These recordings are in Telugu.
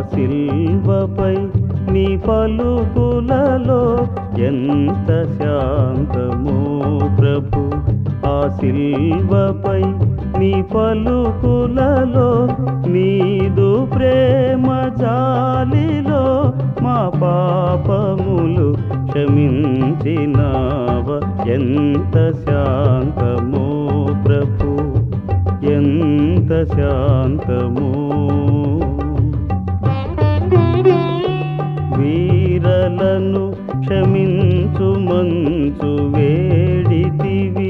శిల్వపై నీ పలుకులలో ఎంత శాంతమో ప్రభు. ఆ శిల్వపై నీ పలుకులలో నీదు ప్రేమ జాలిలో మా పాపములు క్షమించినావ. ఎంత శాంతమో ప్రభు, ఎంత శాంతమో. వీరలను క్షమించు మంచు వేడితివి,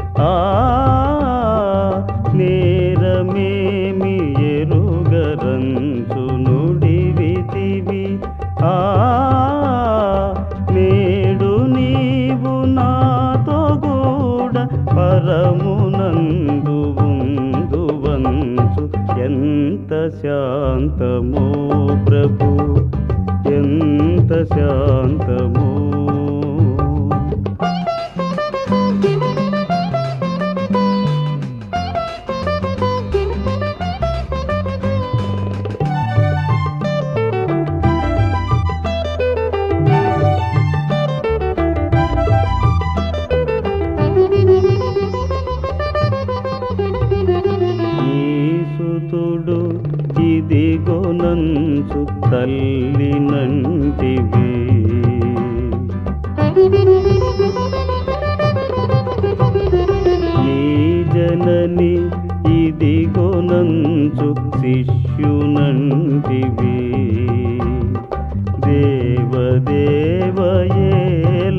నేరమేమి ఎరుగరంచు నుడివితివి. నేడు నీవు నాతో కూడా పరమునందు ఉందువంచు. ఎంత శాంతమో ప్రభు, ఎంత శాంతమో. ఈసుతుడు ఇదిగో నంచు తల్లినంటివి, నీ జనని ఇదిగో నంచు శిష్యునంటివి. దేవదేవయేల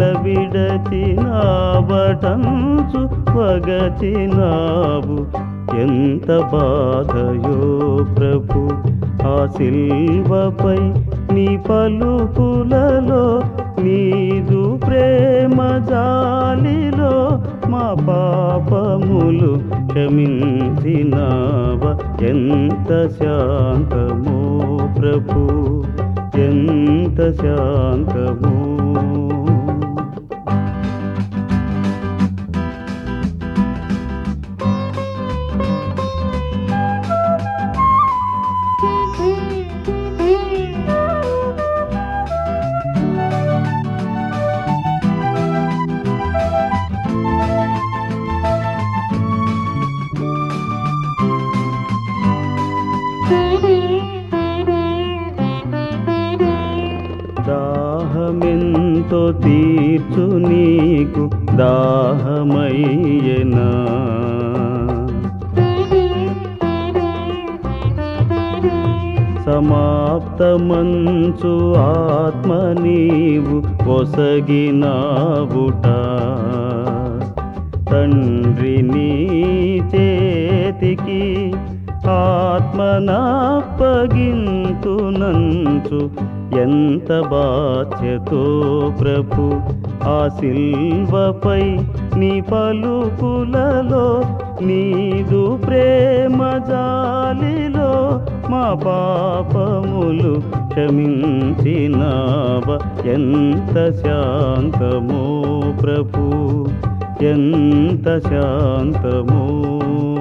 విడచినావటంచు వగచినావు. ఎంత బాధయో ప్రభు, ఆ శిల్వపై నీ పలుకులలో నీదు ప్రేమ జాలిలో మా పాపములు క్షమించినావ. ఎంత శాంతమో ప్రభు, ఎంత శాంతమో. దాహమెంతో తీర్చు నీకు దాహమయ్యనా, సమాప్తమంచు ఆత్మ నీవు పొసగినావుట. తండ్రి నీ చేతికి ఆత్మనప్పగింతునంచు ఎంత బాధ్యతో ప్రభు. ఆ శిల్వపై నీ పలుకులలో నీదు ప్రేమ జాలిలో మా పాపములు క్షమించినావ. ఎంత శాంతమో ప్రభు, ఎంత శాంతమో.